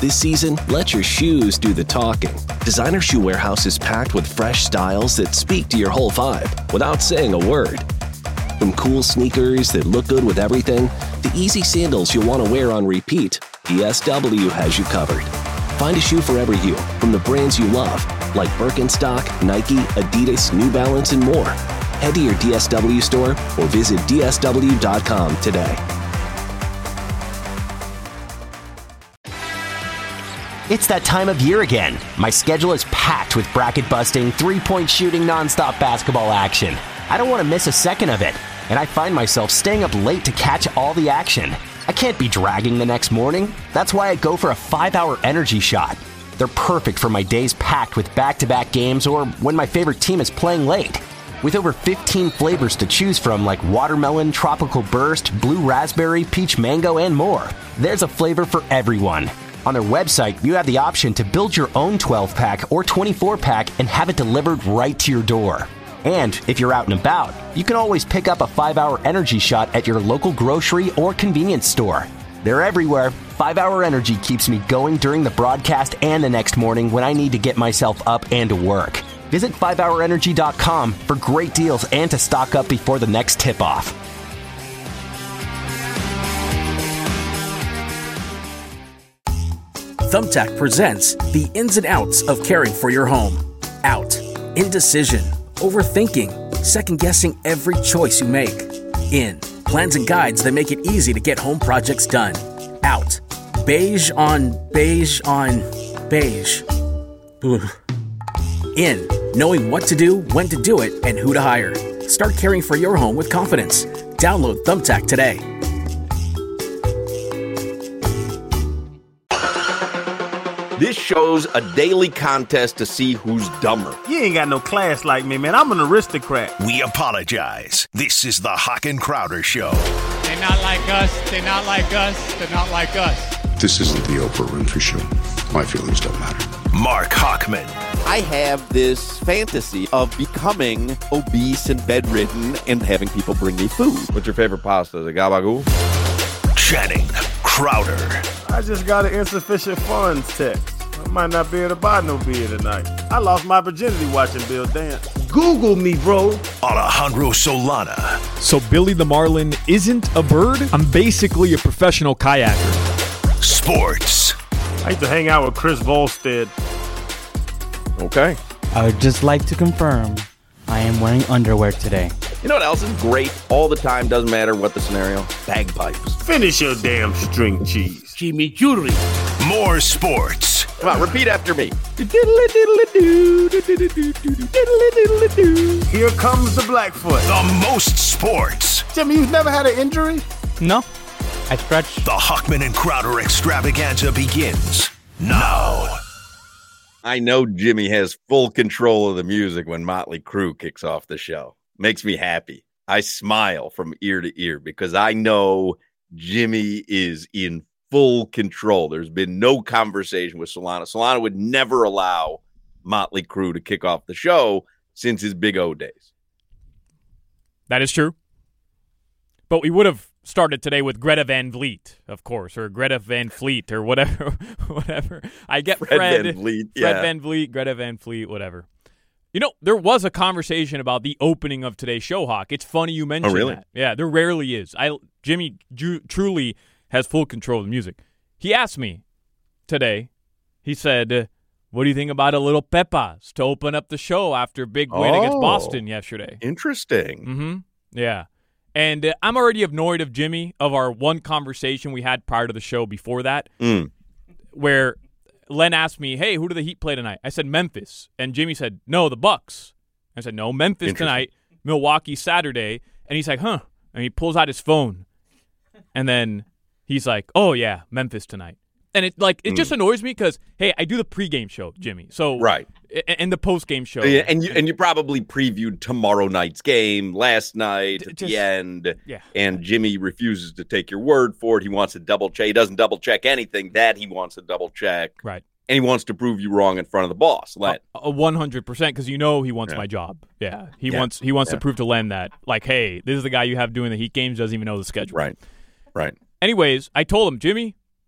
This season, let your shoes do the talking. Designer Shoe Warehouse is packed with fresh styles that speak to your whole vibe without saying a word. From cool sneakers that look good with everything, to easy sandals you'll want to wear on repeat, DSW has you covered. Find a shoe for every you, from the brands you love, like Birkenstock, Nike, Adidas, New Balance, and more. Head to your DSW store or visit DSW.com today. It's that time of year again. My schedule is packed with bracket-busting, three-point shooting, nonstop basketball action. I don't want to miss a second of it, and I find myself staying up late to catch all the action. I can't be dragging the next morning. That's why I go for a 5-hour energy shot. They're perfect for my days packed with back-to-back games or when my favorite team is playing late. With over 15 flavors to choose from like watermelon, tropical burst, blue raspberry, peach mango, and more, there's a flavor for everyone. On their website, you have the option to build your own 12-pack or 24-pack and have it delivered right to your door. And if you're out and about, you can always pick up a 5-hour energy shot at your local grocery or convenience store. They're everywhere. 5-hour energy keeps me going during the broadcast and the next morning when I need to get myself up and to work. Visit 5hourenergy.com for great deals and to stock up before the next tip-off. Thumbtack presents the ins and outs of caring for your home. Out. Indecision. Overthinking. Second-guessing every choice you make. In. Plans and guides that make it easy to get home projects done. Out. Beige on beige on beige. Ugh. In. Knowing what to do, when to do it, and who to hire. Start caring for your home with confidence. Download Thumbtack today. This show's a daily contest to see who's dumber. You ain't got no class like me, man. I'm an aristocrat. We apologize. This is the Hawk and Crowder Show. They're not like us. They're not like us. They're not like us. This isn't the Oprah Winfrey Show. My feelings don't matter. Mark Hockman. I have this fantasy of becoming obese and bedridden and having people bring me food. What's your favorite pasta? The gabagool? Channing Crowder. I just got an insufficient funds text. I might not be able to buy no beer tonight. I lost my virginity watching Bill dance. Google me, bro. Alejandro Solana. So Billy the Marlin isn't a bird? I'm basically a professional kayaker. Sports. I used to hang out with Chris Volstead. Okay. I would just like to confirm I am wearing underwear today. You know what else is great all the time? Doesn't matter what the scenario. Bagpipes. Finish your damn string cheese. Chimichurri. More sports. Come on, repeat after me. Here comes the Blackfoot. The most sports. Jimmy, you've never had an injury? No, I stretched. The Hockman and Crowder extravaganza begins now. I know Jimmy has full control of the music when Motley Crue kicks off the show. Makes me happy. I smile from ear to ear because I know Jimmy is in full control. There's been no conversation with Solana. Solana would never allow Motley Crue to kick off the show since his Big O days. That is true. But we would have started today with Greta Van Vliet, of course, or Greta Van Fleet, or whatever. I get Fred Van Vliet, Fred Van Vliet, Greta Van Fleet, whatever. You know, there was a conversation about the opening of today's show, Hawk. It's funny you mentioned that. Yeah, there rarely is. Jimmy truly has full control of the music. He asked me today, he said, what do you think about a little Pepas to open up the show after a big win against Boston yesterday? Interesting. Mm-hmm. Yeah. And I'm already annoyed of Jimmy of our one conversation we had prior to the show before that, where Len asked me, hey, who do the Heat play tonight? I said Memphis. And Jimmy said, no, the Bucks. I said, no, Memphis tonight, Milwaukee Saturday. And he's like, huh. And he pulls out his phone. And then he's like, oh, yeah, Memphis tonight. And it just annoys me because, hey, I do the pregame show, Jimmy. So right. And the postgame show. Yeah, and you probably previewed tomorrow night's game last night at the end. Yeah. And Jimmy refuses to take your word for it. He wants to double check. He doesn't double check anything that he wants to double check. Right. And he wants to prove you wrong in front of the boss, Len. 100%, because you know he wants my job. Yeah. He wants to prove to Len that, like, hey, this is the guy you have doing the Heat games, doesn't even know the schedule. Right. Anyways, I told him, Jimmy,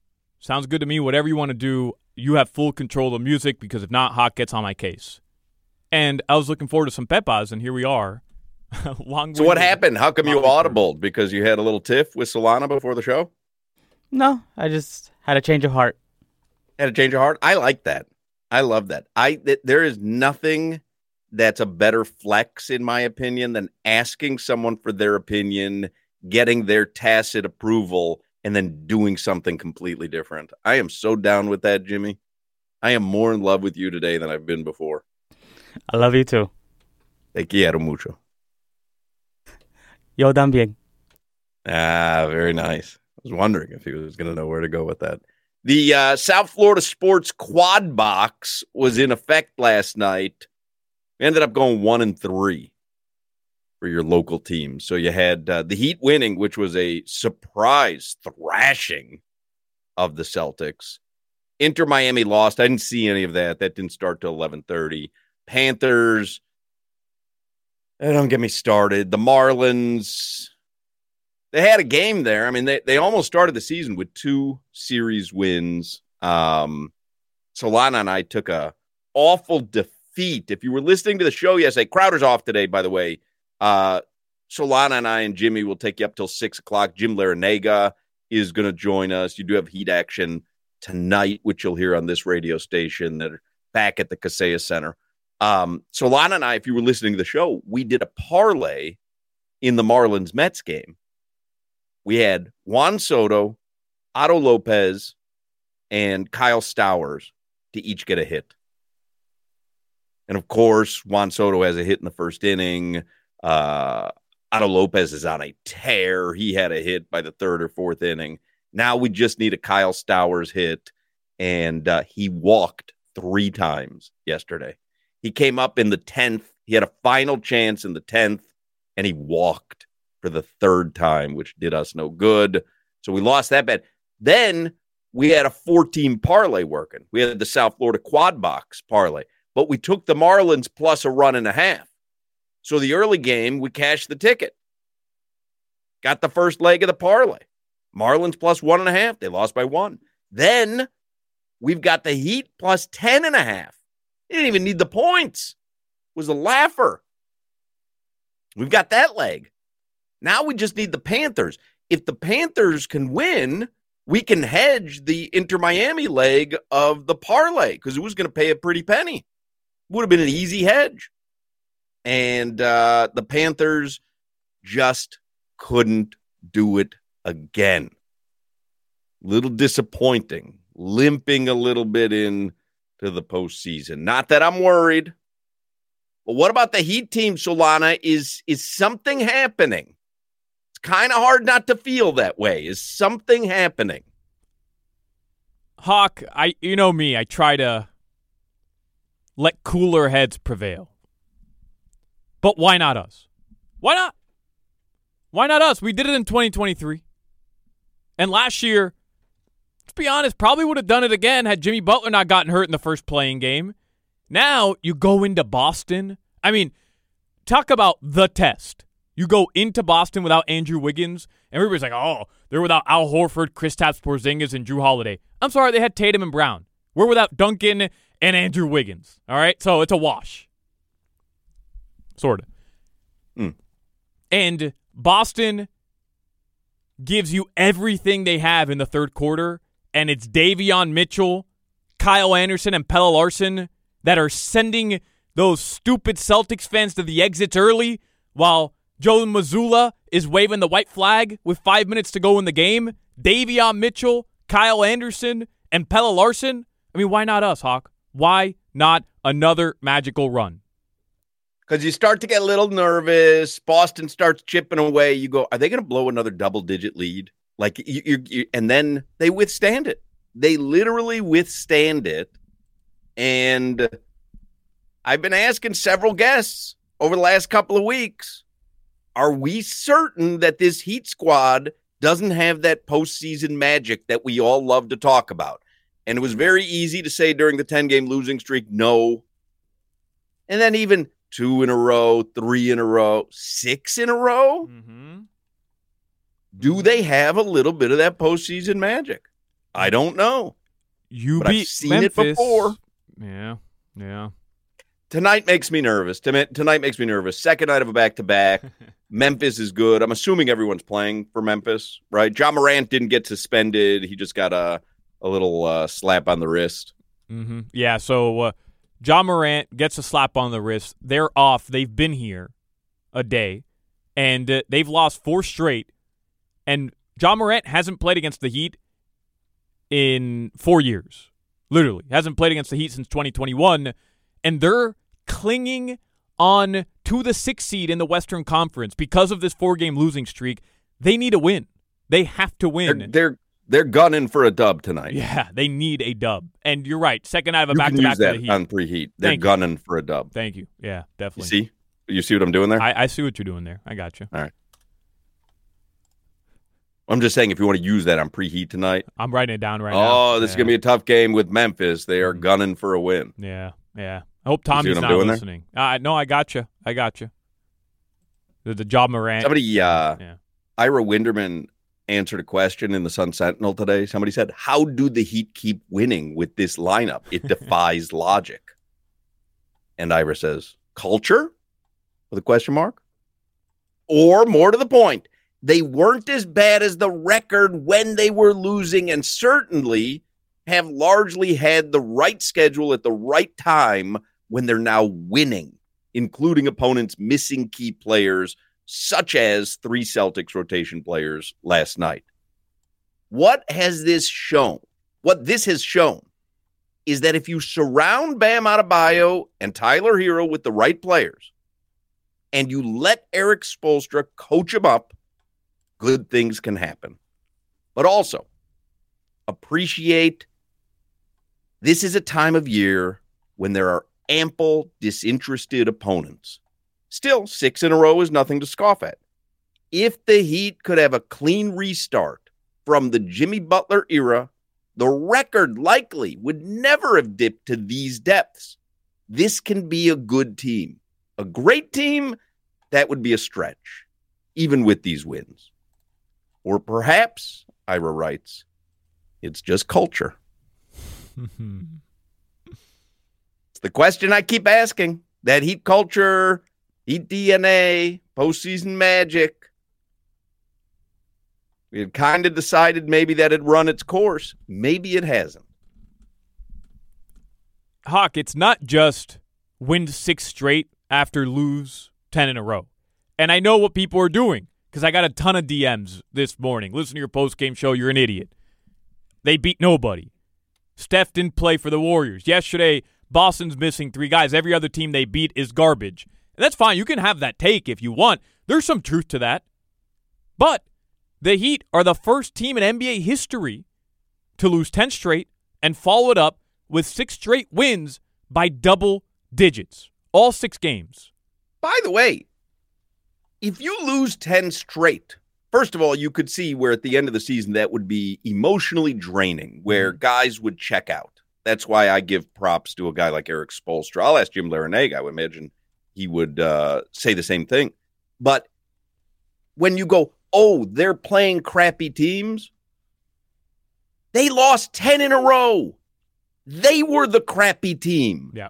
Sounds good to me. Whatever you want to do, you have full control of music because if not, Hawk gets on my case. And I was looking forward to some Pepas, and here we are. So what happened? How come you audibled? Because you had a little tiff with Solana before the show? No, I just had a change of heart. Had a change of heart? I like that. I love that. There is nothing that's a better flex, in my opinion, than asking someone for their opinion, getting their tacit approval, and then doing something completely different. I am so down with that, Jimmy. I am more in love with you today than I've been before. I love you too. Te quiero mucho. Yo también. Very nice. I was wondering if he was going to know where to go with that. The South Florida Sports Quad Box was in effect last night. We ended up going 1-3 for your local team. So you had the Heat winning, which was a surprise thrashing of the Celtics. Inter Miami lost. I didn't see any of that. That didn't start till 11:30. Panthers, don't get me started. The Marlins, they had a game there. I mean, they almost started the season with 2 series wins. Solana and I took a awful defeat. If you were listening to the show yesterday, Crowder's off today, by the way. Solana and I and Jimmy will take you up till 6 o'clock. Jim Larinaga is going to join us. You do have Heat action tonight, which you'll hear on this radio station that are back at the Kaseya Center. Solana and I, if you were listening to the show, we did a parlay in the Marlins-Mets game. We had Juan Soto, Otto Lopez, and Kyle Stowers to each get a hit. And, of course, Juan Soto has a hit in the first inning. Otto Lopez is on a tear. He had a hit by the 3rd or 4th inning. Now we just need a Kyle Stowers hit, and he walked 3 times yesterday. He came up in the 10th. He had a final chance in the 10th, and he walked for the 3rd time, which did us no good. So we lost that bet. Then we had a 4-team parlay working. We had the South Florida Quad Box parlay, but we took the Marlins plus a 1.5. So the early game, we cashed the ticket. Got the first leg of the parlay. Marlins plus 1.5. They lost by 1. Then we've got the Heat plus 10.5. They didn't even need the points. It was a laugher. We've got that leg. Now we just need the Panthers. If the Panthers can win, we can hedge the Inter Miami leg of the parlay because it was going to pay a pretty penny. Would have been an easy hedge. And the Panthers just couldn't do it again. Little disappointing. Limping a little bit in to the postseason. Not that I'm worried. But what about the Heat team, Solana? Is something happening? It's kind of hard not to feel that way. Is something happening? Hawk, you know me. I try to let cooler heads prevail. But why not us? Why not? Why not us? We did it in 2023. And last year, let's be honest, probably would have done it again had Jimmy Butler not gotten hurt in the first playing game. Now you go into Boston. I mean, talk about the test. You go into Boston without Andrew Wiggins, and everybody's like, oh, they're without Al Horford, Kristaps Porzingis, and Jrue Holiday. I'm sorry, they had Tatum and Brown. We're without Duncan and Andrew Wiggins. All right? So it's a wash. Sort of. And Boston gives you everything they have in the third quarter, and it's Davion Mitchell, Kyle Anderson, and Pelle Larsson that are sending those stupid Celtics fans to the exits early while Joe Mazzulla is waving the white flag with 5 minutes to go in the game. Davion Mitchell, Kyle Anderson, and Pelle Larsson. I mean, why not us, Hawk? Why not another magical run? Because you start to get a little nervous. Boston starts chipping away. You go, are they going to blow another double-digit lead? Like, and then they withstand it. They literally withstand it. And I've been asking several guests over the last couple of weeks, are we certain that this Heat squad doesn't have that postseason magic that we all love to talk about? And it was very easy to say during the 10-game losing streak, no. And then even 2 in a row, 3 in a row, 6 in a row? Do they have a little bit of that postseason magic? I don't know. But I've seen it before. Yeah. Tonight makes me nervous. Tonight makes me nervous. Second night of a back-to-back. Memphis is good. I'm assuming everyone's playing for Memphis, right? Ja Morant didn't get suspended. He just got a little slap on the wrist. Mm-hmm. Yeah, so Ja Morant gets a slap on the wrist. They're off. They've been here a day, and they've lost 4 straight. And Ja Morant hasn't played against the Heat in 4 years. Literally. Hasn't played against the Heat since 2021. And they're clinging on to the 6th seed in the Western Conference because of this 4-game losing streak. They need a win. They have to win. They're gunning for a dub tonight. Yeah, they need a dub. And you're right. Second night of a back-to-back for the Heat. On preheat. They're gunning for a dub. Thank you. Yeah, definitely. You see what I'm doing there? I see what you're doing there. I got you. All right. I'm just saying if you want to use that on preheat tonight. I'm writing it down right now. Oh, this is going to be a tough game with Memphis. They are gunning for a win. Yeah. I hope Tommy's not listening. No, I got you. The Ja Morant. Somebody, Ira Winderman answered a question in the Sun Sentinel today. Somebody said, how do the Heat keep winning with this lineup? It defies logic. And Ira says, culture? With a question mark? Or more to the point, they weren't as bad as the record when they were losing, and certainly have largely had the right schedule at the right time when they're now winning, including opponents missing key players, such as 3 Celtics rotation players last night. What this has shown is that if you surround Bam Adebayo and Tyler Hero with the right players, and you let Erik Spoelstra coach them up, good things can happen. But also, appreciate this is a time of year when there are ample disinterested opponents. Still, 6 in a row is nothing to scoff at. If the Heat could have a clean restart from the Jimmy Butler era, the record likely would never have dipped to these depths. This can be a good team. A great team, that would be a stretch, even with these wins. Or perhaps, Ira writes, it's just culture. It's the question I keep asking. That Heat culture, Heat DNA, postseason magic. We had kind of decided maybe that had run its course. Maybe it hasn't. Hawk, it's not just win 6 straight after lose 10 in a row. And I know what people are doing because I got a ton of DMs this morning. Listen to your post-game show. You're an idiot. They beat nobody. Steph didn't play for the Warriors. Yesterday, Boston's missing 3 guys. Every other team they beat is garbage. And that's fine. You can have that take if you want. There's some truth to that. But the Heat are the first team in NBA history to lose 10 straight and follow it up with 6 straight wins by double digits. All 6 games. By the way, if you lose 10 straight, first of all, you could see where at the end of the season that would be emotionally draining, where guys would check out. That's why I give props to a guy like Erik Spoelstra. I'll ask Jim Larinaga. I would imagine he would say the same thing. But when you go, oh, they're playing crappy teams, they lost 10 in a row. They were the crappy team. Yeah.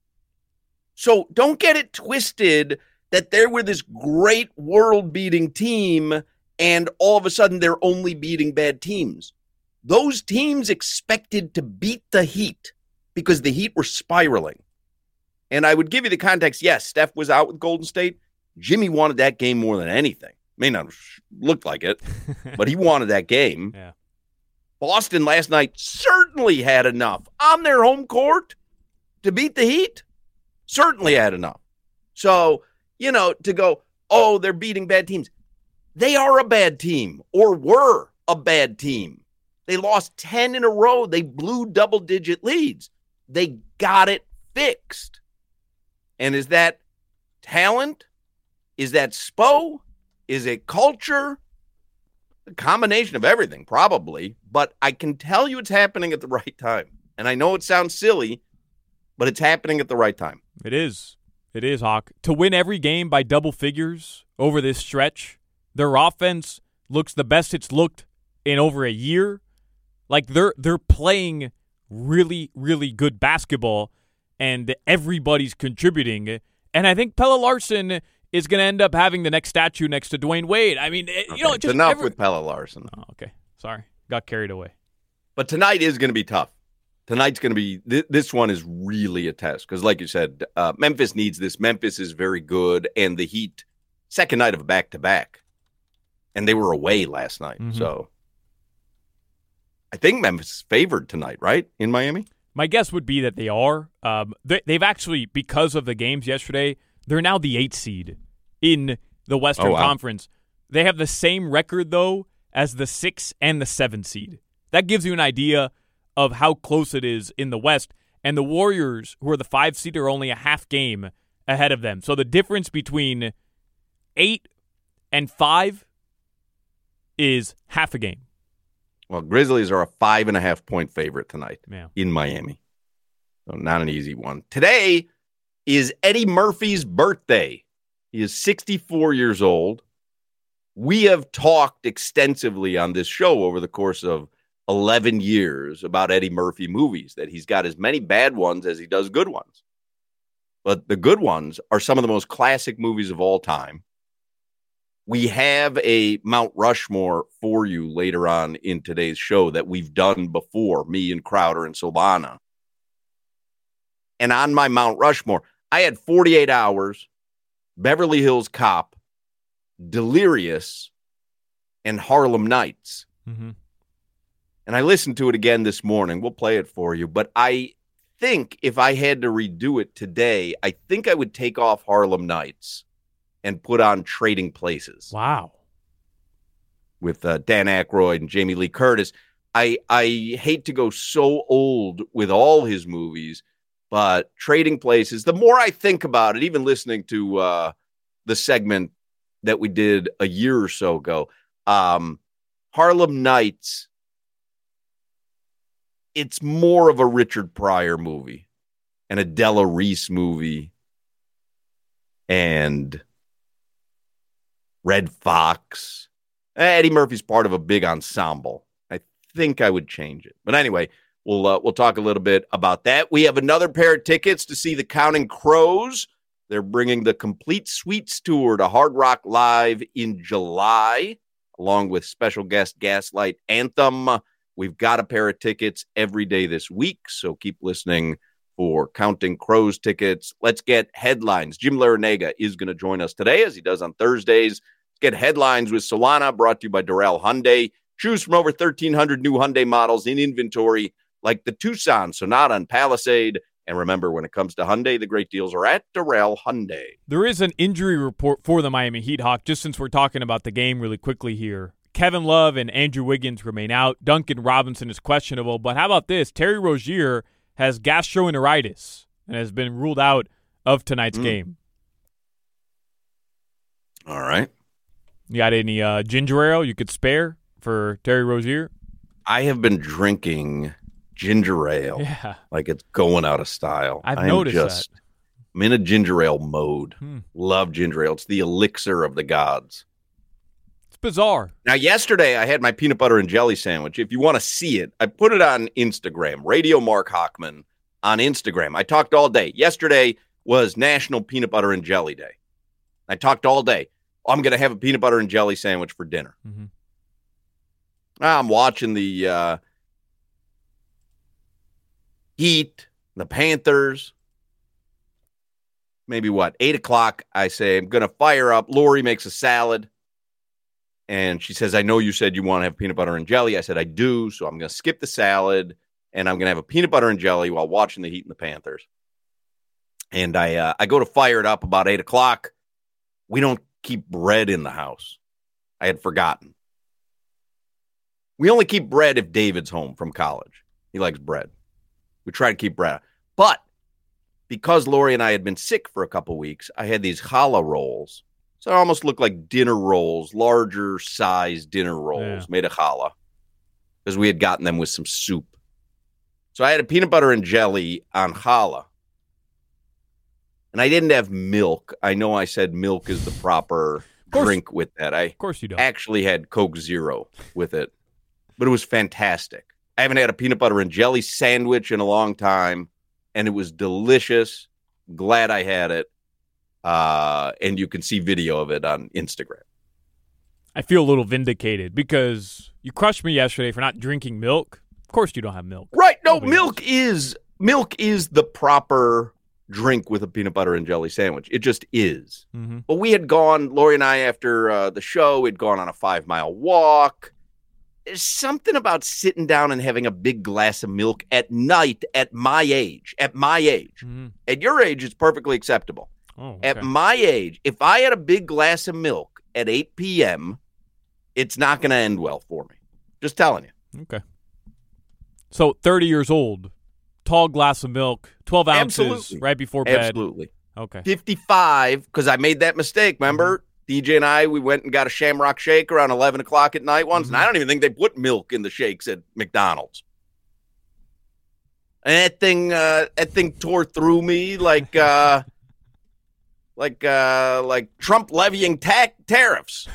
So don't get it twisted that they were this great world-beating team and all of a sudden they're only beating bad teams. Those teams expected to beat the Heat because the Heat were spiraling. And I would give you the context. Yes, Steph was out with Golden State. Jimmy wanted that game more than anything. May not look like it, but he wanted that game. Yeah. Boston last night certainly had enough on their home court to beat the Heat. Certainly had enough. So, to go, oh, they're beating bad teams. They are a bad team or were a bad team. They lost 10 in a row. They blew double-digit leads. They got it fixed. And is that talent? Is that Spo? Is it culture? A combination of everything, probably. But I can tell you it's happening at the right time. And I know it sounds silly, but it's happening at the right time. It is. It is, Hawk. To win every game by double figures over this stretch, their offense looks the best it's looked in over a year. Like they're playing really, really good basketball, and everybody's contributing. And I think Pelle Larsson is going to end up having the next statue next to Dwayne Wade. I mean, just enough with Pelle Larsson. Oh, okay, sorry, got carried away. But tonight is going to be tough. Tonight's going to be this one is really a test because, like you said, Memphis needs this. Memphis is very good, and the Heat second night of a back-to-back, and they were away last night. Mm-hmm. So I think Memphis is favored tonight, right, in Miami? My guess would be that they are. They've actually, because of the games yesterday, they're now the 8th seed in the Western Conference. They have the same record, though, as the 6 and the 7 seed. That gives you an idea of how close it is in the West. And the Warriors, who are the 5 seed, are only a half game ahead of them. So the difference between 8 and 5 is half a game. Well, Grizzlies are a 5.5-point favorite tonight in Miami. So not an easy one. Today is Eddie Murphy's birthday. He is 64 years old. We have talked extensively on this show over the course of 11 years about Eddie Murphy movies, that he's got as many bad ones as he does good ones. But the good ones are some of the most classic movies of all time. We have a Mount Rushmore for you later on in today's show that we've done before, me and Crowder and Solana. And on my Mount Rushmore, I had 48 Hours, Beverly Hills Cop, Delirious, and Harlem Nights. Mm-hmm. And I listened to it again this morning. We'll play it for you. But I think if I had to redo it today, I think I would take off Harlem Nights and put on Trading Places. Wow. With Dan Aykroyd and Jamie Lee Curtis. I hate to go so old with all his movies, but Trading Places, the more I think about it, even listening to the segment that we did a year or so ago, Harlem Nights, it's more of a Richard Pryor movie and a Della Reese movie and Red Fox. Eddie Murphy's part of a big ensemble. I think I would change it. But anyway, we'll talk a little bit about that. We have another pair of tickets to see the Counting Crows. They're bringing the Complete Suites tour to Hard Rock Live in July, along with special guest Gaslight Anthem. We've got a pair of tickets every day this week, so keep listening for Counting Crows tickets. Let's get headlines. Jim Larrañaga is going to join us today, as he does on Thursdays. Let's get headlines with Solana, brought to you by Doral Hyundai. Choose from over 1,300 new Hyundai models in inventory, like the Tucson, Sonata, and Palisade. And remember, when it comes to Hyundai, the great deals are at Doral Hyundai. There is an injury report for the Miami Heat, Hawk, just since we're talking about the game really quickly here. Kevin Love and Andrew Wiggins remain out. Duncan Robinson is questionable. But how about this? Terry Rozier has gastroenteritis and has been ruled out of tonight's game. All right. You got any ginger ale you could spare for Terry Rozier? I have been drinking ginger ale like it's going out of style. I've noticed that. I'm in a ginger ale mode. Love ginger ale. It's the elixir of the gods. It's bizarre. Now, yesterday I had my peanut butter and jelly sandwich. If you want to see it, I put it on Instagram, Radio Mark Hochman on Instagram. I talked all day. Yesterday was National Peanut Butter and Jelly Day. I talked all day. I'm going to have a peanut butter and jelly sandwich for dinner. Mm-hmm. I'm watching the Heat, the Panthers. Maybe 8 o'clock, I say, I'm going to fire up. Lori makes a salad. And she says, I know you said you want to have peanut butter and jelly. I said, I do. So I'm going to skip the salad. And I'm going to have a peanut butter and jelly while watching the Heat and the Panthers. And I go to fire it up about 8 o'clock. We don't keep bread in the house. I had forgotten. We only keep bread if David's home from college. He likes bread. We try to keep bread. But because Lori and I had been sick for a couple weeks, I had these challah rolls. So they almost look like dinner rolls, larger size dinner rolls made of challah, because we had gotten them with some soup. So I had a peanut butter and jelly on challah. And I didn't have milk. I know I said milk is the proper drink with that. Of course you don't. Actually had Coke Zero with it. But it was fantastic. I haven't had a peanut butter and jelly sandwich in a long time, and it was delicious. Glad I had it. And you can see video of it on Instagram. I feel a little vindicated because you crushed me yesterday for not drinking milk. Of course you don't have milk. Right. No, milk is the proper drink with a peanut butter and jelly sandwich. It just is. Mm-hmm. But we had gone, Lori and I, after the show, we'd gone on a 5-mile walk. There's something about sitting down and having a big glass of milk at night at my age. Mm-hmm. At your age, it's perfectly acceptable. Oh, okay. At my age, if I had a big glass of milk at 8 p.m., it's not going to end well for me. Just telling you. Okay. So 30 years old, tall glass of milk, 12 ounces Absolutely. right before bed. Absolutely. Okay. 55, because I made that mistake, remember? DJ and I, we went and got a Shamrock Shake around 11 o'clock at night once, and I don't even think they put milk in the shakes at McDonald's. And that thing tore through me like Trump levying tariffs.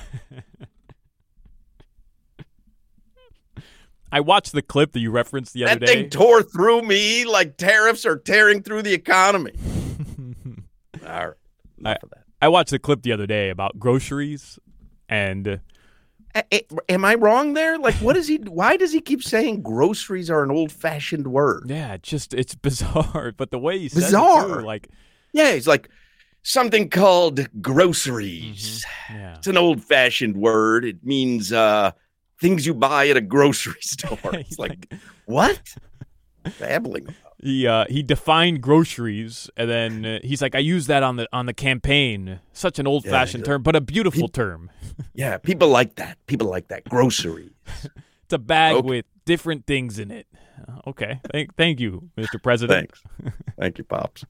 I watched the clip that you referenced the other day. That thing tore through me like tariffs are tearing through the economy. All right. Enough of that. I watched the clip the other day about groceries, and am I wrong there? Like, why does he keep saying groceries are an old-fashioned word? Yeah, it's bizarre. But the way he says bizarre. it too, like, yeah, he's like something called groceries. Mm-hmm. Yeah. It's an old-fashioned word. It means things you buy at a grocery store. It's like what? Babbling about. He defined groceries, and then he's like, I use that on the campaign. Such an old-fashioned term, but a beautiful term. Yeah, people like that. People like that. Groceries. It's a bag with different things in it. Okay. Thank you, Mr. President. Thanks. Thank you, Pops.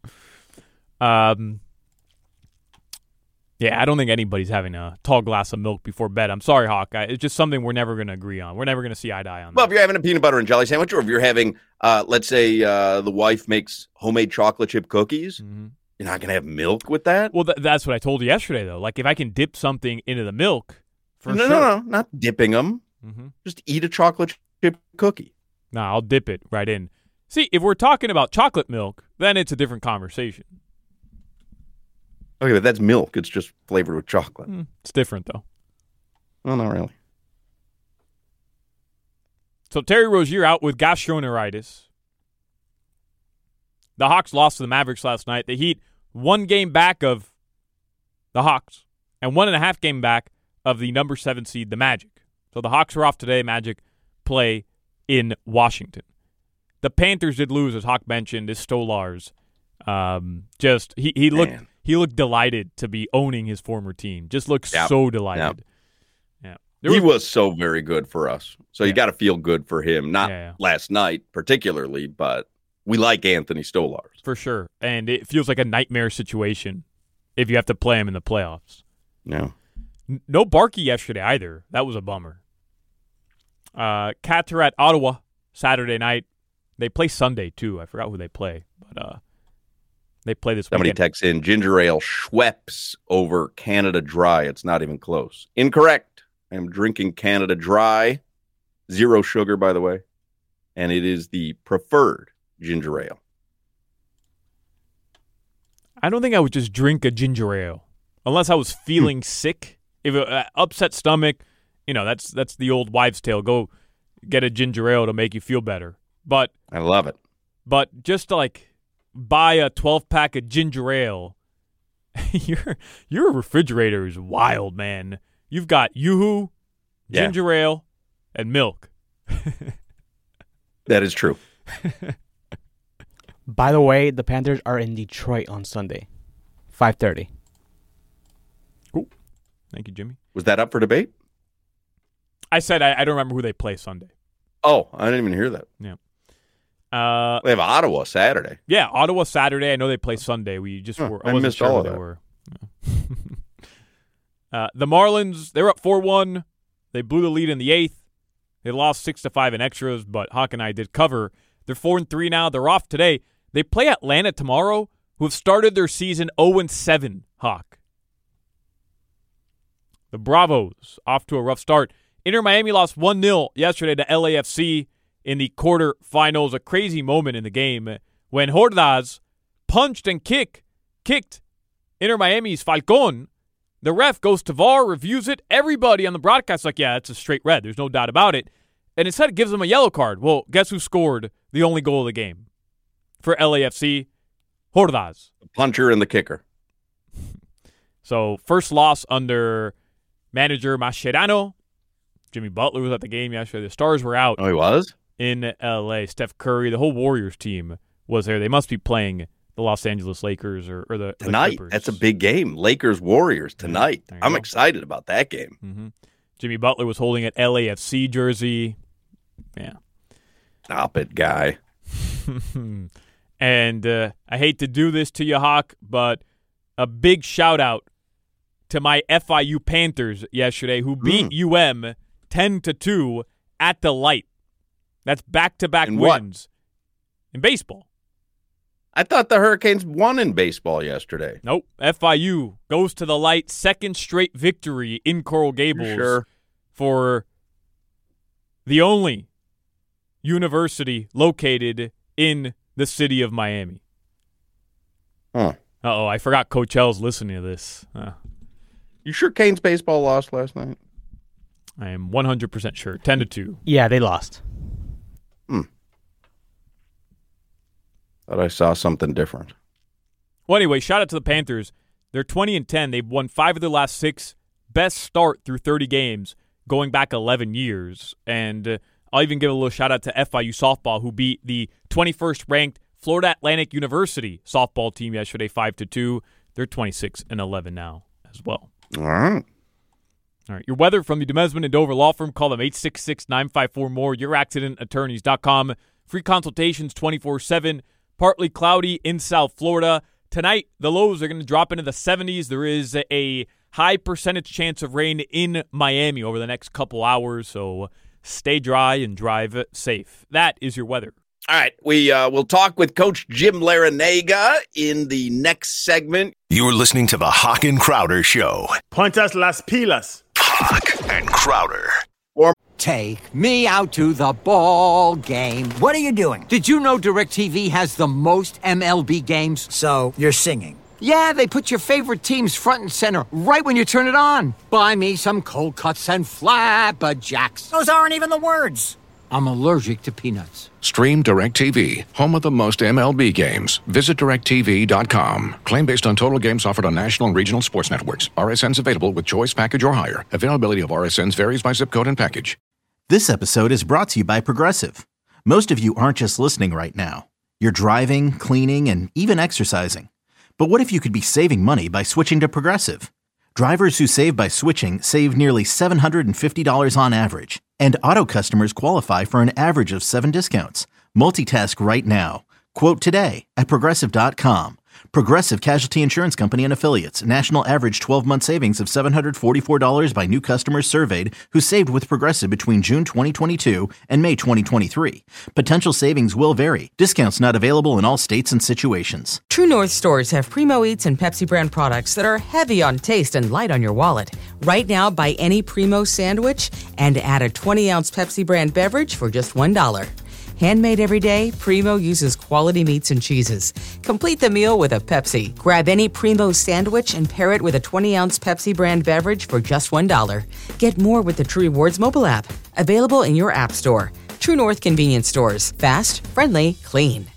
Yeah, I don't think anybody's having a tall glass of milk before bed. I'm sorry, Hawkeye. It's just something we're never going to agree on. We're never going to see eye to eye on that. Well, if you're having a peanut butter and jelly sandwich, or if you're having, let's say, the wife makes homemade chocolate chip cookies, you're not going to have milk with that? Well, that's what I told you yesterday, though. Like, if I can dip something into the milk, No, not dipping them. Mm-hmm. Just eat a chocolate chip cookie. No, I'll dip it right in. See, if we're talking about chocolate milk, then it's a different conversation. Okay, but that's milk. It's just flavored with chocolate. It's different, though. Well, not really. So Terry Rozier out with gastroenteritis. The Hawks lost to the Mavericks last night. The Heat 1 game back of the Hawks and 1.5 game back of the number 7 seed, the Magic. So the Hawks are off today. Magic play in Washington. The Panthers did lose, as Hawk mentioned, is Stolarz. He looked delighted to be owning his former team. Just looked so delighted. Yeah. He was so very good for us. So you got to feel good for him. Not last night particularly, but we like Anthony Stolarz. For sure. And it feels like a nightmare situation if you have to play him in the playoffs. No. No Barkey yesterday either. That was a bummer. Cats are at Ottawa Saturday night. They play Sunday, too. I forgot who they play. But they play this Somebody weekend. texts in, ginger ale Schweppes over Canada Dry. It's not even close. Incorrect. I am drinking Canada Dry. 0 sugar, by the way. And it is the preferred ginger ale. I don't think I would just drink a ginger ale unless I was feeling sick. If upset stomach, that's the old wives' tale. Go get a ginger ale to make you feel better. But I love it. But just to buy a 12-pack of ginger ale, your refrigerator is wild, man. You've got Yoo-hoo, ginger ale, and milk. That is true. By the way, the Panthers are in Detroit on Sunday, 5:30. Cool. Thank you, Jimmy. Was that up for debate? I said I don't remember who they play Sunday. Oh, I didn't even hear that. Yeah. They have Ottawa Saturday. Yeah, Ottawa Saturday. I know they play Sunday. We just were. I missed sure all of they that. were. The Marlins, they're up 4-1. They blew the lead in the 8th. They lost 6-5 in extras, but Hawk and I did cover. They're 4-3 now. They're off today. They play Atlanta tomorrow, who have started their season 0-7, Hawk. The Bravos off to a rough start. Inter Miami lost 1-0 yesterday to LAFC in the quarterfinals. A crazy moment in the game when Ordaz punched and kicked Inter Miami's Falcon. The ref goes to VAR, reviews it. Everybody on the broadcast like, yeah, it's a straight red. There's no doubt about it. And instead gives him a yellow card. Well, guess who scored the only goal of the game for LAFC? Ordaz. The puncher and the kicker. So first loss under manager Mascherano. Jimmy Butler was at the game yesterday. The Stars were out. Oh, he was? In L.A. Steph Curry, the whole Warriors team was there. They must be playing the Los Angeles Lakers or the tonight. Clippers. That's a big game. Lakers-Warriors tonight. I'm go. excited about that game. Mm-hmm. Jimmy Butler was holding an LAFC jersey. Yeah. Stop it, guy. And I hate to do this to you, Hawk, but a big shout-out to my FIU Panthers yesterday who beat UM 10-2 at the Light. That's back-to-back wins in baseball. I thought the Hurricanes won in baseball yesterday. Nope. FIU goes to the Light, second straight victory in Coral Gables for the only university located in the city of Miami. Huh. Uh-oh, I forgot Coach L's listening to this. You sure Canes baseball lost last night? I am 100% sure. 10-2. Yeah, they lost. Thought I saw something different. Well, anyway, shout out to the Panthers. They're 20-10. They've won 5 of their last 6. Best start through 30 games going back 11 years. And I'll even give a little shout out to FIU softball, who beat the 21st ranked Florida Atlantic University softball team yesterday 5-2. They're 26-11 now as well. All right. Your weather from the Demesman and Dover Law Firm. Call them 866-954-MORE. YourAccidentAttorneys.com. Free consultations 24/7. Partly cloudy in South Florida. Tonight, the lows are going to drop into the 70s. There is a high percentage chance of rain in Miami over the next couple hours, so stay dry and drive safe. That is your weather. All right, we'll talk with Coach Jim Larrañaga in the next segment. You're listening to the Hawk and Crowder Show. Pontas las pilas. Hawk and Crowder. Take me out to the ball game. What are you doing? Did you know DirecTV has the most MLB games? So, you're singing. Yeah, they put your favorite teams front and center right when you turn it on. Buy me some cold cuts and flapjacks. Those aren't even the words. I'm allergic to peanuts. Stream DirecTV, home of the most MLB games. Visit DirecTV.com. Claim based on total games offered on national and regional sports networks. RSNs available with choice package or higher. Availability of RSNs varies by zip code and package. This episode is brought to you by Progressive. Most of you aren't just listening right now. You're driving, cleaning, and even exercising. But what if you could be saving money by switching to Progressive? Drivers who save by switching save nearly $750 on average. And auto customers qualify for an average of 7 discounts. Multitask right now. Quote today at Progressive.com. Progressive Casualty Insurance Company and Affiliates. National average 12-month savings of $744 by new customers surveyed who saved with Progressive between June 2022 and May 2023. Potential savings will vary. Discounts not available in all states and situations. True North stores have Primo Eats and Pepsi brand products that are heavy on taste and light on your wallet. Right now, buy any Primo sandwich and add a 20-ounce Pepsi brand beverage for just $1. Handmade every day, Primo uses quality meats and cheeses. Complete the meal with a Pepsi. Grab any Primo sandwich and pair it with a 20-ounce Pepsi brand beverage for just $1. Get more with the True Rewards mobile app. Available in your app store. True North convenience stores. Fast, friendly, clean.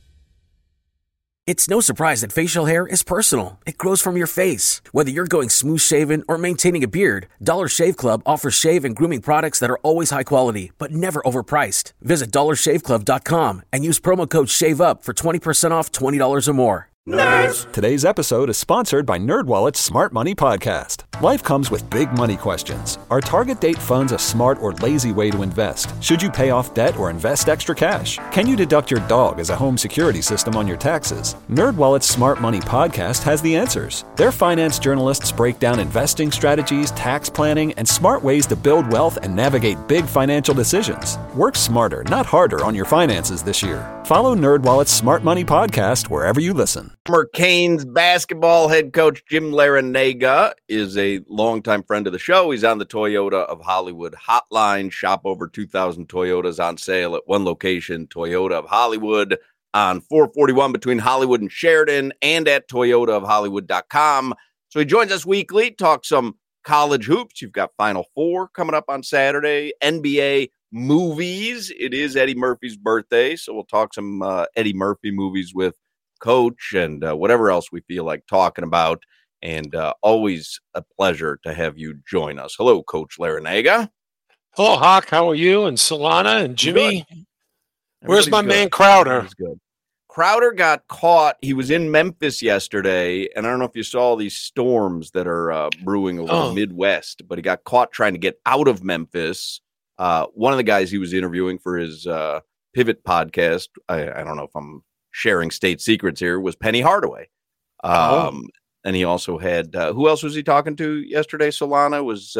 It's no surprise that facial hair is personal. It grows from your face. Whether you're going smooth shaven or maintaining a beard, Dollar Shave Club offers shave and grooming products that are always high quality, but never overpriced. Visit DollarShaveClub.com and use promo code SHAVEUP for 20% off $20 or more. Nerds! Today's episode is sponsored by NerdWallet's Smart Money Podcast. Life comes with big money questions. Are target date funds a smart or lazy way to invest? Should you pay off debt or invest extra cash? Can you deduct your dog as a home security system on your taxes? NerdWallet's Smart Money Podcast has the answers. Their finance journalists break down investing strategies, tax planning, and smart ways to build wealth and navigate big financial decisions. Work smarter, not harder on your finances this year. Follow NerdWallet's Smart Money Podcast wherever you listen. Former Canes basketball head coach Jim Larrañaga is a longtime friend of the show. He's on the Toyota of Hollywood hotline. Shop over 2,000 Toyotas on sale at one location, Toyota of Hollywood, on 441 between Hollywood and Sheridan, and at toyotaofhollywood.com. So he joins us weekly, talk some college hoops. You've got Final Four coming up on Saturday, NBA movies. It is Eddie Murphy's birthday, so we'll talk some Eddie Murphy movies with Coach and whatever else we feel like talking about. And always a pleasure to have you join us. Hello, Coach Larrañaga. Hello, Hawk. How are you? And Solana and Jimmy. Where's my man Crowder? Good. Crowder got caught. He was in Memphis yesterday, and I don't know if you saw these storms that are brewing over the Midwest, but he got caught trying to get out of Memphis. One of the guys he was interviewing for his Pivot podcast, I don't know if I'm sharing state secrets here, was Penny Hardaway. And he also had, who else was he talking to yesterday? Solana was,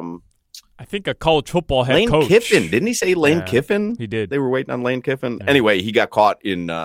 I think, a college football head Lane coach. Kiffin. Didn't he say Lane Kiffin? He did. They were waiting on Lane Kiffin. Yeah. Anyway, he got caught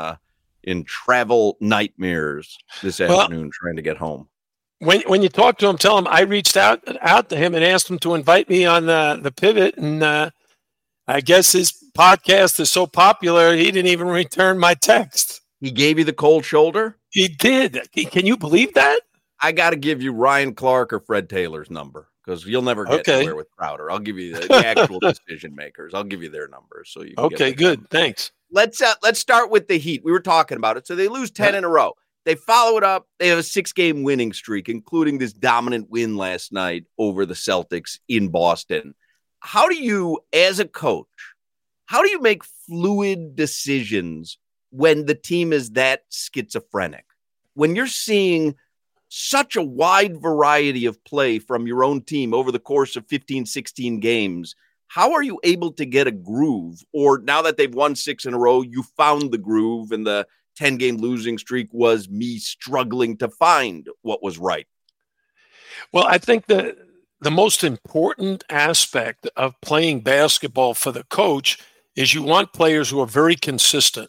in travel nightmares this afternoon trying to get home. When you talk to him, tell him I reached out to him and asked him to invite me on the Pivot, and I guess his podcast is so popular he didn't even return my text. He gave you the cold shoulder? He did. Can you believe that? I got to give you Ryan Clark or Fred Taylor's number because you'll never get anywhere with Crowder. I'll give you the actual decision makers. I'll give you their numbers so you can get good. Numbers. Thanks. Let's start with the Heat. We were talking about it. So they lose 10 in a row. They follow it up. They have a 6-game winning streak, including this dominant win last night over the Celtics in Boston. How do you, as a coach, make fluid decisions when the team is that schizophrenic? When you're seeing such a wide variety of play from your own team over the course of 15, 16 games, how are you able to get a groove? Or now that they've won 6 in a row, you found the groove, and the 10-game losing streak was me struggling to find what was right? Well, I think the most important aspect of playing basketball for the coach is you want players who are very consistent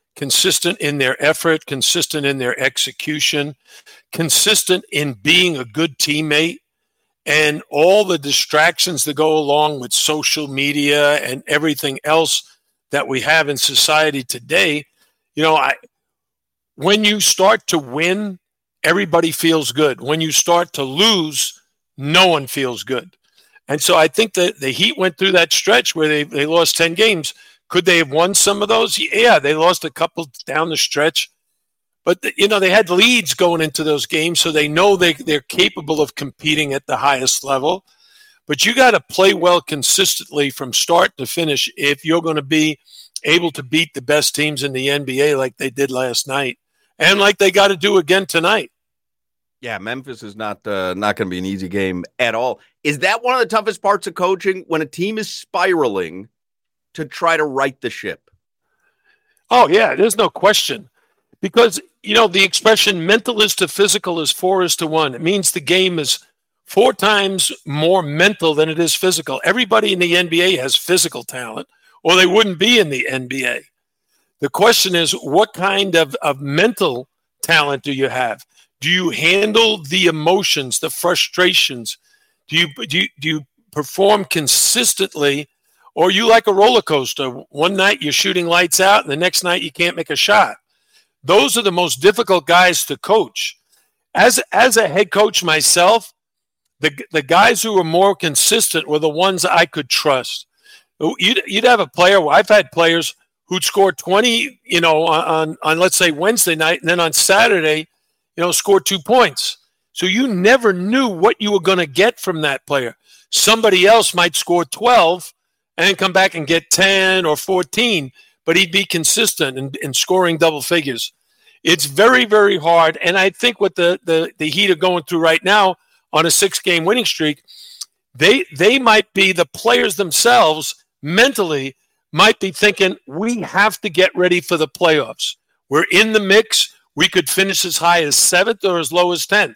in their effort, consistent in their execution, consistent in being a good teammate, and all the distractions that go along with social media and everything else that we have in society today. When you start to win, everybody feels good. When you start to lose, no one feels good. And so I think that the Heat went through that stretch where they lost 10 games. Could they have won some of those? Yeah, they lost a couple down the stretch. But, they had leads going into those games, so they know they're capable of competing at the highest level. But you got to play well consistently from start to finish if you're going to be able to beat the best teams in the NBA like they did last night and like they got to do again tonight. Yeah, Memphis is not going to be an easy game at all. Is that one of the toughest parts of coaching, when a team is spiraling, to try to right the ship? Oh, yeah, there's no question. Because, the expression mental is to physical is 4:1. It means the game is 4 times more mental than it is physical. Everybody in the NBA has physical talent, or they wouldn't be in the NBA. The question is, what kind of mental talent do you have? Do you handle the emotions, the frustrations? Do you perform consistently, or are you like a roller coaster? One night you're shooting lights out, and the next night you can't make a shot. Those are the most difficult guys to coach. As a head coach myself, the guys who were more consistent were the ones I could trust. You'd have a player. I've had players who'd score 20, on let's say Wednesday night, and then on Saturday, score 2 points. So you never knew what you were going to get from that player. Somebody else might score 12 and then come back and get 10 or 14, but he'd be consistent in scoring double figures. It's very, very hard. And I think what the Heat are going through right now on a 6-game winning streak, they might be, the players themselves mentally might be thinking, we have to get ready for the playoffs. We're in the mix. We could finish as high as 7th or as low as 10th.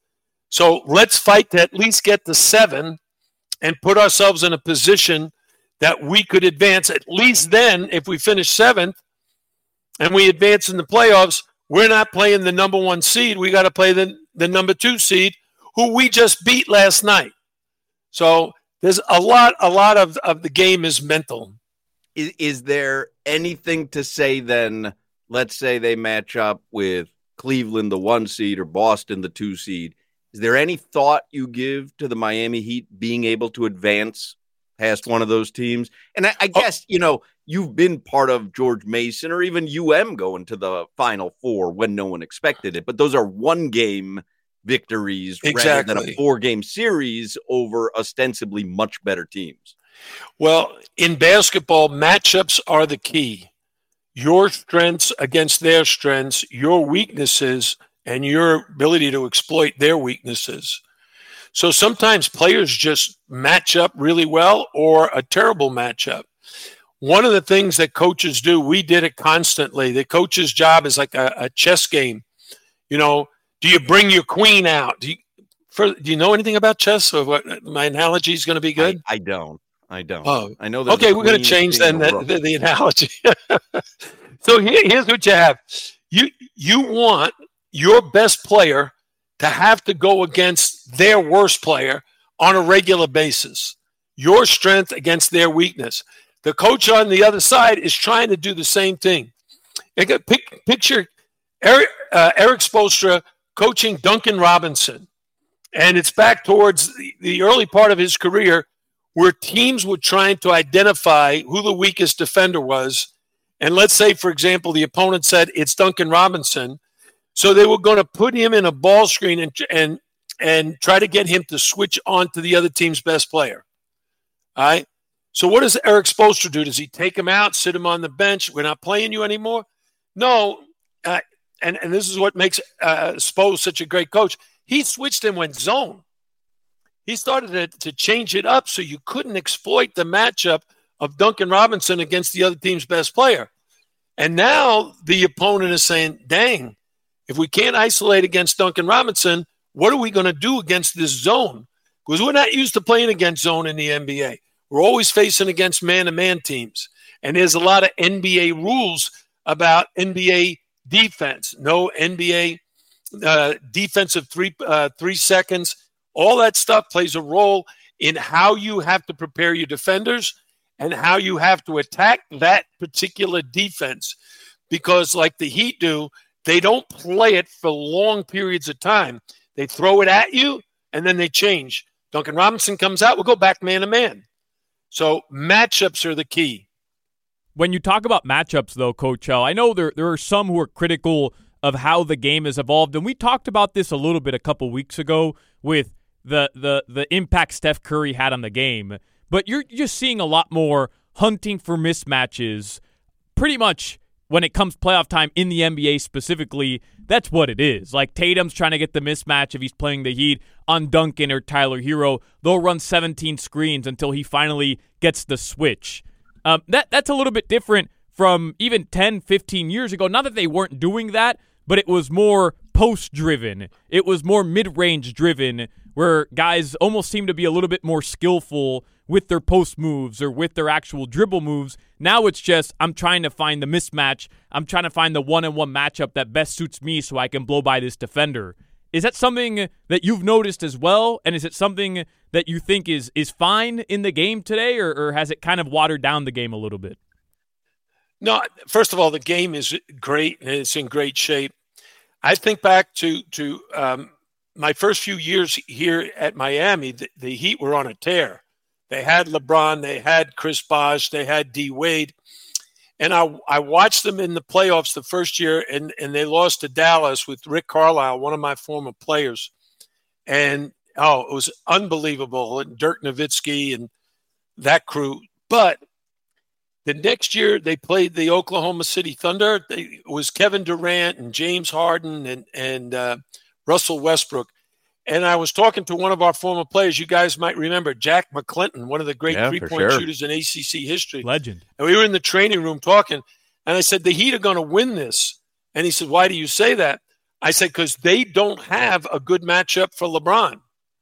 So let's fight to at least get to 7 and put ourselves in a position that we could advance. At least then, if we finish 7th and we advance in the playoffs, we're not playing the number 1 seed. We got to play the number 2 seed, who we just beat last night. So there's a lot of the game is mental. Is there anything to say then, let's say they match up with Cleveland, the 1 seed, or Boston, the 2 seed. Is there any thought you give to the Miami Heat being able to advance past one of those teams? And I guess, you've been part of George Mason or even UM going to the Final Four when no one expected it. But those are 1-game victories rather than a 4-game series over ostensibly much better teams. Well, in basketball, matchups are the key. Your strengths against their strengths, your weaknesses, and your ability to exploit their weaknesses. So sometimes players just match up really well or a terrible matchup. One of the things that coaches do, we did it constantly. The coach's job is like a chess game. Do you bring your queen out? Do you know anything about chess? Or what my analogy is going to be good? I don't. Oh, I know. Okay, we're going to change then the analogy. So here's what you have. You want your best player to have to go against their worst player on a regular basis. Your strength against their weakness. The coach on the other side is trying to do the same thing. Picture Eric Spoelstra coaching Duncan Robinson. And it's back towards the early part of his career where teams were trying to identify who the weakest defender was. And let's say, for example, the opponent said it's Duncan Robinson. So they were going to put him in a ball screen and try to get him to switch on to the other team's best player. All right? So what does Eric Spoelstra do? Does he take him out, sit him on the bench? We're not playing you anymore? No. And this is what makes Spo such a great coach. He switched and went zone. He started to change it up so you couldn't exploit the matchup of Duncan Robinson against the other team's best player. And now the opponent is saying, dang, if we can't isolate against Duncan Robinson, what are we going to do against this zone? Because we're not used to playing against zone in the NBA. We're always facing against man-to-man teams. And there's a lot of NBA rules about NBA defense. No NBA defensive 3 seconds. All that stuff plays a role in how you have to prepare your defenders and how you have to attack that particular defense. Because like the Heat do, they don't play it for long periods of time. They throw it at you, and then they change. Duncan Robinson comes out, we'll go back man-to-man. So matchups are the key. When you talk about matchups, though, Coach L, I know there are some who are critical of how the game has evolved, and we talked about this a little bit a couple weeks ago with the impact Steph Curry had on the game. But you're just seeing a lot more hunting for mismatches pretty much when it comes playoff time in the NBA specifically. That's what it is. Like Tatum's trying to get the mismatch if he's playing the Heat on Duncan or Tyler Hero. They'll run 17 screens until he finally gets the switch. That's a little bit different from even 10, 15 years ago. Not that they weren't doing that, but it was more post-driven. It was more mid-range driven where guys almost seem to be a little bit more skillful with their post moves or with their actual dribble moves. Now it's just, I'm trying to find the mismatch. I'm trying to find the one-on-one matchup that best suits me so I can blow by this defender. Is that something that you've noticed as well? And is it something that you think is fine in the game today, or has it kind of watered down the game a little bit? No, first of all, the game is great and it's in great shape. I think back to my first few years here at Miami, the Heat were on a tear. They had LeBron, they had Chris Bosh, they had D. Wade. And I watched them in the playoffs the first year, and they lost to Dallas with Rick Carlisle, one of my former players. And, it was unbelievable. And Dirk Nowitzki and that crew. But the next year they played the Oklahoma City Thunder. It was Kevin Durant and James Harden and Russell Westbrook. And I was talking to one of our former players. You guys might remember Jack McClinton, one of the great three-point shooters in ACC history. Legend. And we were in the training room talking, and I said, the Heat are going to win this. And he said, why do you say that? I said, because they don't have a good matchup for LeBron.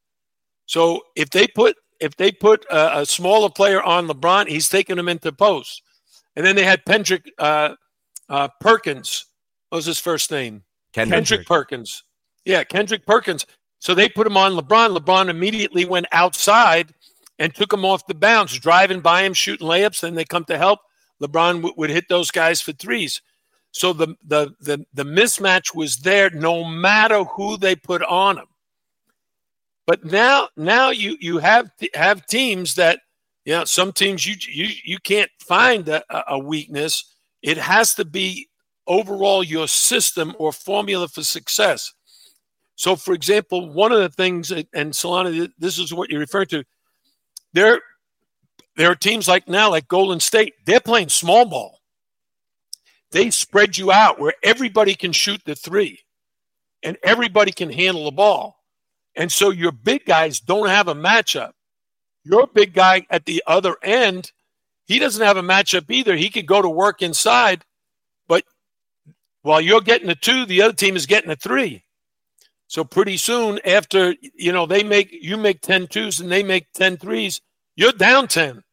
So if they put a smaller player on LeBron, he's taking him into post. And then they had Kendrick Perkins what was his first name? Kendrick Perkins. Yeah, Kendrick Perkins. So they put him on LeBron. LeBron immediately went outside and took him off the bounce, driving by him, shooting layups. Then they come to help. LeBron would hit those guys for threes. So the mismatch was there no matter who they put on him. But now you have teams that, some teams you can't find a weakness. It has to be overall your system or formula for success. So, for example, one of the things, and Solana, this is what you're referring to, there are teams like Golden State. They're playing small ball. They spread you out where everybody can shoot the three and everybody can handle the ball. And so your big guys don't have a matchup. Your big guy at the other end, he doesn't have a matchup either. He could go to work inside, but while you're getting a 2, the other team is getting a 3. So pretty soon after, you make 10 2s and they make 10 3s, you're down 10.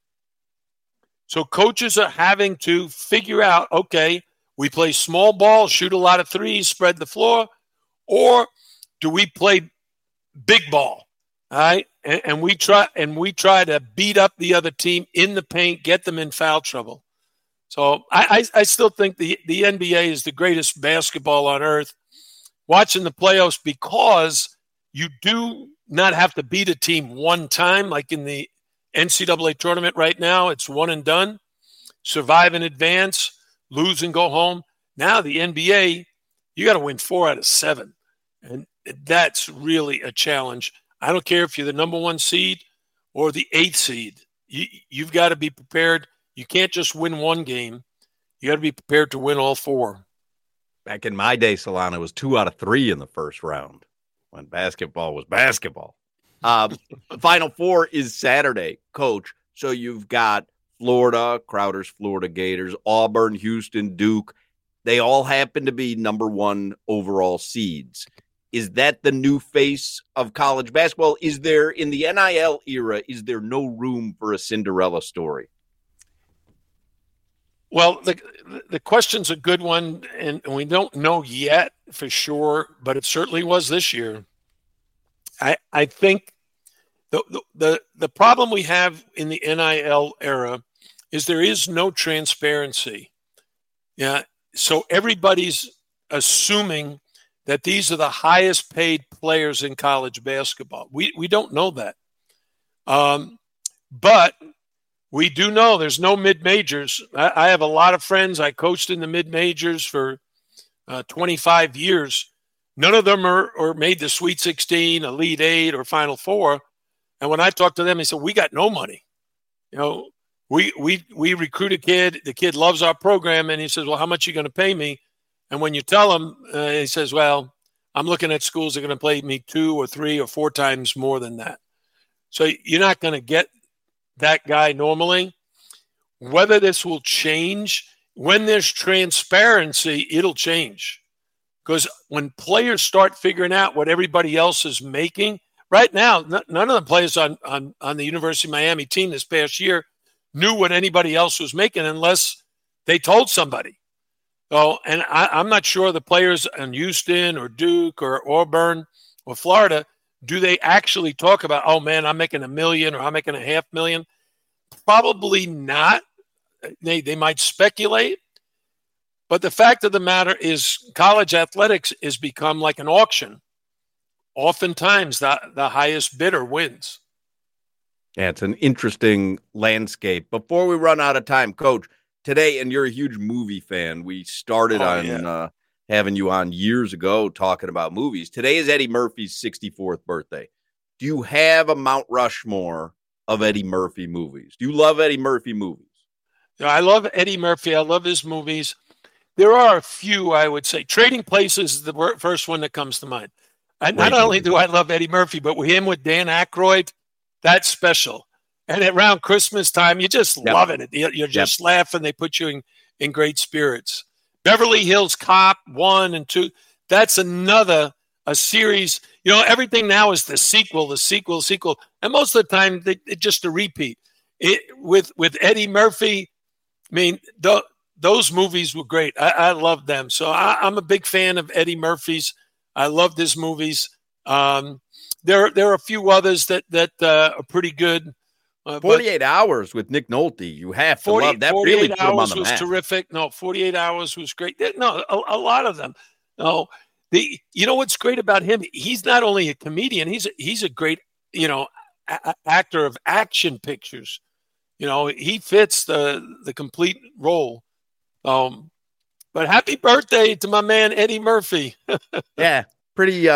So coaches are having to figure out, okay, we play small ball, shoot a lot of threes, spread the floor, or do we play big ball? All right. And we try to beat up the other team in the paint, get them in foul trouble. So I still think the NBA is the greatest basketball on earth. Watching the playoffs, because you do not have to beat a team one time, like in the NCAA tournament right now, it's one and done. Survive and advance, lose and go home. Now the NBA, you got to win 4 out of 7. And that's really a challenge. I don't care if you're the number 1 seed or the 8th seed. You've got to be prepared. You can't just win one game. You got to be prepared to win all 4. Back in my day, Solana, it was 2 out of 3 in the first round when basketball was basketball. Final Four is Saturday, Coach. So you've got Florida, Crowder's Florida Gators, Auburn, Houston, Duke. They all happen to be number 1 overall seeds. Is that the new face of college basketball? Is there, in the NIL era, is there no room for a Cinderella story? Well, the question's a good one, and we don't know yet for sure, but it certainly was this year. I think the problem we have in the NIL era is there is no transparency. Yeah, so everybody's assuming that these are the highest paid players in college basketball. We don't know that. But we do know there's no mid-majors. I have a lot of friends. I coached in the mid-majors for 25 years. None of them are made the Sweet 16, Elite 8, or Final Four. And when I talk to them, they say, we got no money. We recruit a kid. The kid loves our program. And he says, well, how much are you going to pay me? And when you tell him, he says, well, I'm looking at schools that are going to pay me 2 or 3 or 4 times more than that. So you're not going to get that guy normally. Whether this will change, when there's transparency, it'll change. Because when players start figuring out what everybody else is making, right now, none of the players on the University of Miami team this past year knew what anybody else was making unless they told somebody. So, and I'm not sure the players in Houston or Duke or Auburn or Florida, do they actually talk about, oh, man, I'm making $1 million or I'm making $500,000? Probably not. They might speculate. But the fact of the matter is college athletics has become like an auction. Oftentimes, the highest bidder wins. Yeah, it's an interesting landscape. Before we run out of time, Coach, today, and you're a huge movie fan, we started having you on years ago talking about movies. Today is Eddie Murphy's 64th birthday. Do you have a Mount Rushmore of Eddie Murphy movies? Do you love Eddie Murphy movies? I love Eddie Murphy. I love his movies. There are a few, I would say. Trading Places is the first one that comes to mind. Not only do I love Eddie Murphy, but with him with Dan Aykroyd, that's special. And around Christmas time, you just love it. You're just laughing. They put you in great spirits. Beverly Hills Cop 1 and 2. That's a series. Everything now is the sequel. And most of the time, it's just a repeat. With Eddie Murphy, I mean, those movies were great. I loved them. So I'm a big fan of Eddie Murphy's. I loved his movies. There are a few others that are pretty good. 48 Hours with Nick Nolte. You have to love that. 48 really put him on Hours the was map. terrific. No, 48 Hours was great. No, a lot of them. No, you know what's great about him? He's not only a comedian. He's a great actor of action pictures. He fits the complete role. But happy birthday to my man Eddie Murphy. Yeah, pretty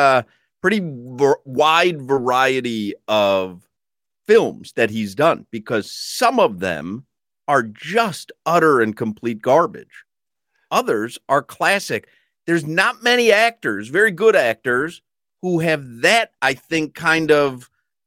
wide variety of films that he's done, because some of them are just utter and complete garbage. Others are classic. There's not many actors, very good actors, who have that, I think, kind of,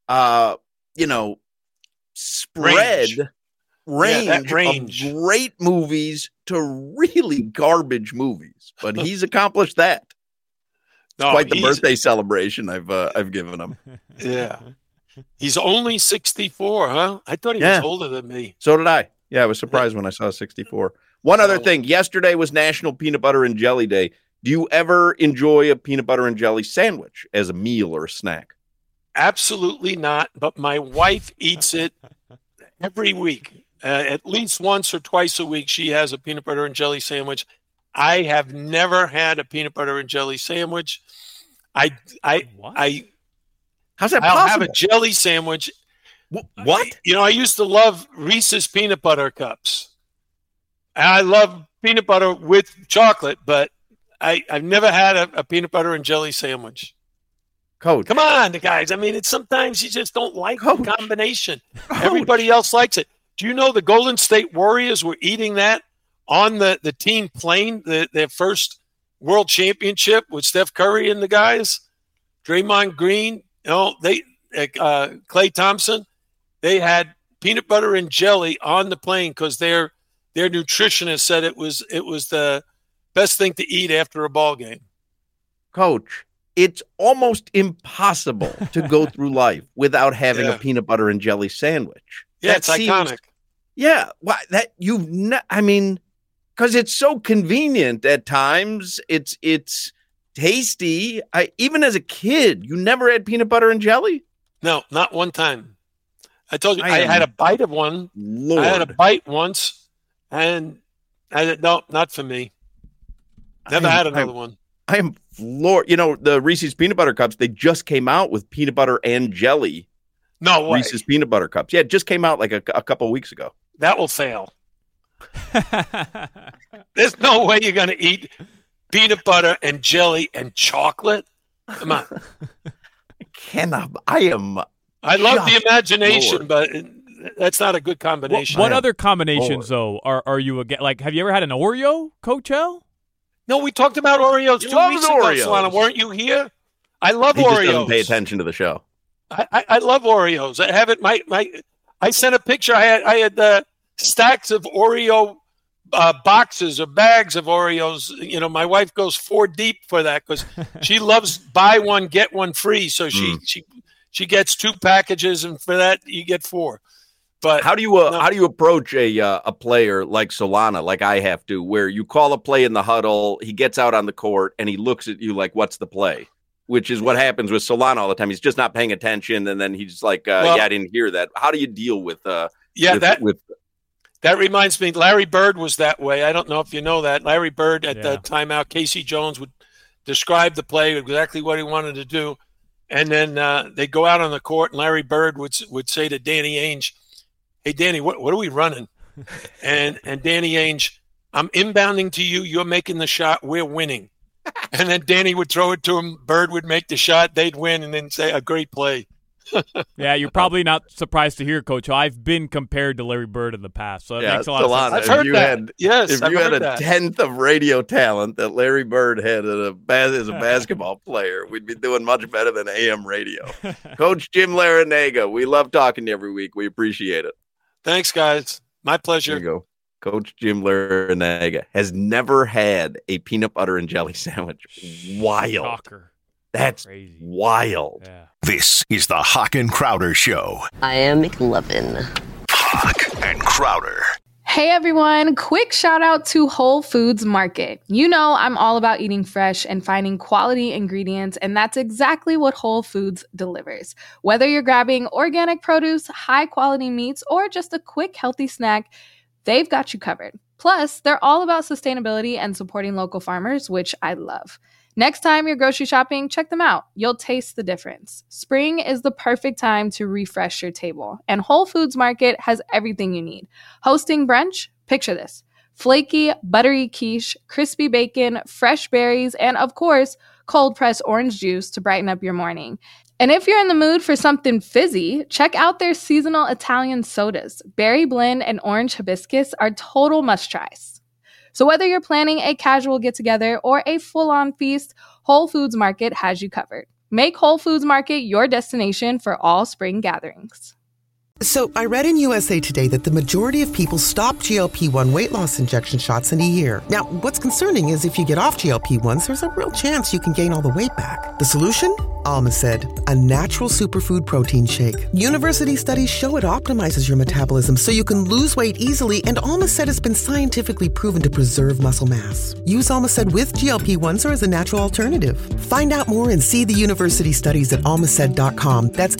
spread range of great movies to really garbage movies. But he's accomplished that. It's quite the birthday celebration I've given him. Yeah. He's only 64, huh? I thought he was older than me. So did I. Yeah, I was surprised when I saw 64. One other thing. Yesterday was National Peanut Butter and Jelly Day. Do you ever enjoy a peanut butter and jelly sandwich as a meal or a snack? Absolutely not. But my wife eats it every week. At least once or twice a week, she has a peanut butter and jelly sandwich. I have never had a peanut butter and jelly sandwich. How's that I'll possible? have a jelly sandwich. What? I used to love Reese's peanut butter cups. And I love peanut butter with chocolate, but I've never had a peanut butter and jelly sandwich. Coach. Come on, guys. I mean, sometimes you just don't like the combination. Everybody else likes it. Do you know the Golden State Warriors were eating that on the team plane, their first world championship with Steph Curry and the guys? Draymond Green, Klay Thompson, they had peanut butter and jelly on the plane because their nutritionist said it was the best thing to eat after a ball game. Coach, it's almost impossible to go through life without having a peanut butter and jelly sandwich. Yeah, it's iconic. Yeah, because it's so convenient at times. It's tasty. Even as a kid, you never had peanut butter and jelly? No, not one time. I told you I had a bite of one. Lord. I had a bite once, and I said, no, not for me. Never had another one. I am floored. The Reese's peanut butter cups, they just came out with peanut butter and jelly. No way. Reese's peanut butter cups. Yeah, it just came out like a couple of weeks ago. That will fail. There's no way you're going to eat peanut butter and jelly and chocolate. Come on. I cannot. I love the imagination, but that's not a good combination. What other combinations, though, are you again? Like, have you ever had an Oreo, Coach L? No, we talked about Oreos 2 weeks ago, Solana. Weren't you here? I love Oreos. Just doesn't pay attention to the show. I love Oreos. I have it. I sent a picture. I had stacks of Oreo boxes or bags of Oreos. My wife goes 4 deep for that because she loves buy one get one free. So she gets 2 packages, and for that you get 4. But how do you approach a player like Solana, like I have to, where you call a play in the huddle, he gets out on the court and he looks at you like, "What's the play?" Which is what happens with Solana all the time. He's just not paying attention, and then he's like, I didn't hear that." How do you deal with that reminds me, Larry Bird was that way. I don't know if you know that. Larry Bird at the timeout, Casey Jones would describe the play, exactly what he wanted to do, and then they go out on the court, and Larry Bird would say to Danny Ainge, "Hey, Danny, what are we running?" and Danny Ainge, "I'm inbounding to you. You're making the shot. We're winning." And then Danny would throw it to him. Bird would make the shot. They'd win, and then say, "A great play." Yeah, you're probably not surprised to hear, Coach. I've been compared to Larry Bird in the past, so it makes a lot of sense. I've heard that. If you had a tenth of radio talent that Larry Bird had as a basketball player, we'd be doing much better than AM radio. Coach Jim Larrañaga, we love talking to you every week. We appreciate it. Thanks, guys. My pleasure. There you go. Coach Jim Larrañaga has never had a peanut butter and jelly sandwich. Wild. Shocker. That's crazy. Wild. Yeah. This is the Hawk and Crowder Show. I am McLovin. Hawk and Crowder. Hey everyone, quick shout out to Whole Foods Market. You know I'm all about eating fresh and finding quality ingredients, and that's exactly what Whole Foods delivers. Whether you're grabbing organic produce, high quality meats, or just a quick healthy snack, they've got you covered. Plus, they're all about sustainability and supporting local farmers, which I love. Next time you're grocery shopping, check them out. You'll taste the difference. Spring is the perfect time to refresh your table, and Whole Foods Market has everything you need. Hosting brunch? Picture this. Flaky, buttery quiche, crispy bacon, fresh berries, and of course, cold-pressed orange juice to brighten up your morning. And if you're in the mood for something fizzy, check out their seasonal Italian sodas. Berry blend and orange hibiscus are total must-tries. So whether you're planning a casual get-together or a full-on feast, Whole Foods Market has you covered. Make Whole Foods Market your destination for all spring gatherings. So I read in USA Today that the majority of people stop GLP-1 weight loss injection shots in a year. Now, what's concerning is if you get off GLP-1s, there's a real chance you can gain all the weight back. The solution? Almacid, a natural superfood protein shake. University studies show it optimizes your metabolism so you can lose weight easily, and Almacid has been scientifically proven to preserve muscle mass. Use Almacid with GLP-1s or as a natural alternative. Find out more and see the university studies at almacid.com. That's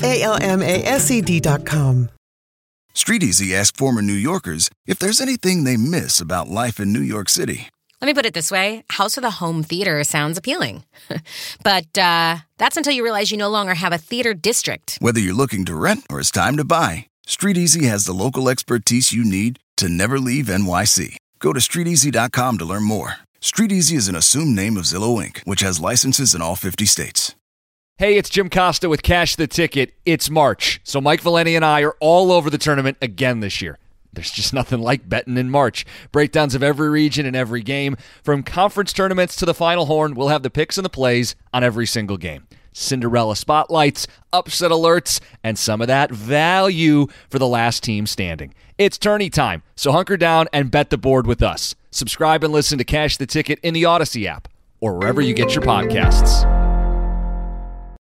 ALMASED.com. StreetEasy asked former New Yorkers if there's anything they miss about life in New York City. Let me put it this way. House with a home theater sounds appealing. But that's until you realize you no longer have a theater district. Whether you're looking to rent or it's time to buy, StreetEasy has the local expertise you need to never leave NYC. Go to StreetEasy.com to learn more. StreetEasy is an assumed name of Zillow Inc., which has licenses in all 50 states. Hey, it's Jim Costa with Cash the Ticket. It's March, so Mike Valeni and I are all over the tournament again this year. There's just nothing like betting in March. Breakdowns of every region and every game. From conference tournaments to the Final Horn, we'll have the picks and the plays on every single game. Cinderella spotlights, upset alerts, and some of that value for the last team standing. It's tourney time, so hunker down and bet the board with us. Subscribe and listen to Cash the Ticket in the Odyssey app or wherever you get your podcasts.